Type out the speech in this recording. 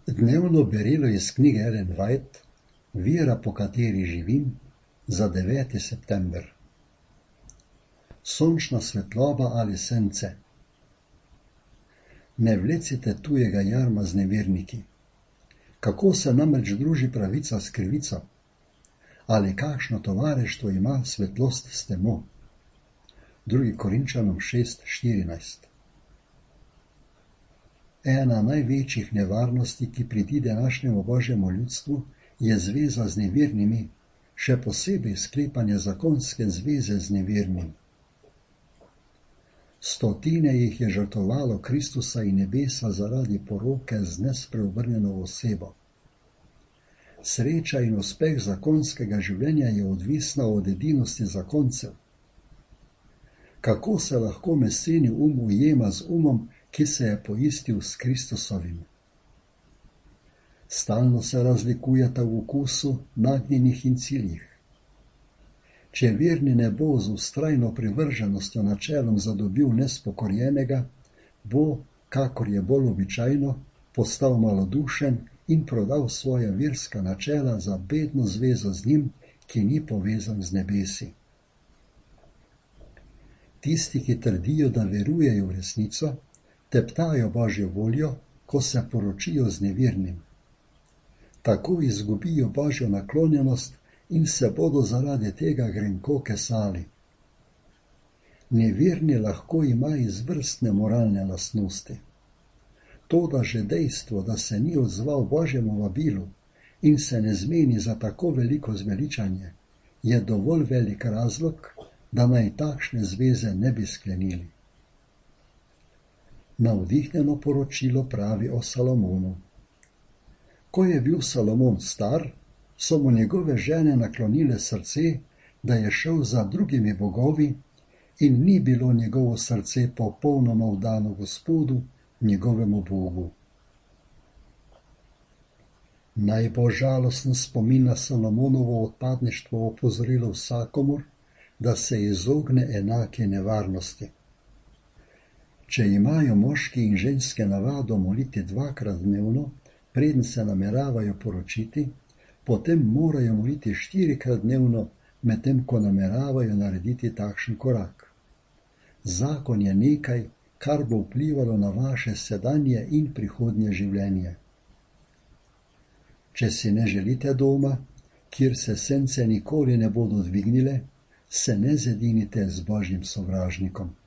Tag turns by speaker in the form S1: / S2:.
S1: Dnevno berilo iz knjige Ellen White, Vera, po kateri živim, za 9. september. Sončna svetloba ali sence. Ne vlecite tujega jarma z neverniki. Kako se namreč druži pravica s krivico? Ali kakšno tovarištvo ima svetlost s temo? 2. Korinčanom 6:14. Ena največjih nevarnosti, ki priti današnjemu božjemu ljudstvu, je zveza z nevernimi, še posebej sklepanje zakonske zveze z nevernim. Stotine jih je žrtvovalo Kristusa in nebesa zaradi poroke z nespreobrnjeno osebo. Sreča in uspeh zakonskega življenja je odvisna od edinosti zakoncev. Kako se lahko meseni ujema z umom, ki se je poistil s Kristusovim? Stalno se razlikujeta v okusu, nagnjenih in ciljih. Če verni ne bo z vztrajno privrženostjo načelom zadobil nespokorjenega, bo, kakor je bolj običajno, postal malodušen in prodal svoja verska načela za bedno zvezo z njim, ki ni povezan z nebesi. Tisti, ki trdijo, da verujejo v resnico, teptajo božjo voljo, ko se poročijo z nevernim. Tako izgubijo božjo naklonjenost in se bodo zaradi tega grenko kesali. Neverni lahko ima izvrstne moralne lastnosti. Toda že dejstvo, da se ni odzval božjemu vabilu in se ne zmeni za tako veliko zveličanje, je dovolj velik razlog, da naj takšne zveze ne bi sklenili. Navdihnjeno poročilo pravi o Salomonu. Ko je bil Salomon star, so mu njegove žene naklonile srce, da je šel za drugimi bogovi in ni bilo njegovo srce popolnoma vdano Gospodu, njegovemu Bogu. Naj bo žalosten spomin na Salomonovo odpadništvo opozorilo vsakomur, da se izogne enake nevarnosti. Če imajo moški in ženske navado moliti 2-krat dnevno, preden se nameravajo poročiti, potem morajo moliti 4-krat dnevno, medtem ko nameravajo narediti takšen korak. Zakon je nekaj, kar bo vplivalo na vaše sedanje in prihodnje življenje. Če si ne želite doma, kjer se sence nikoli ne bodo dvignile, se ne zedinite z božjim sovražnikom.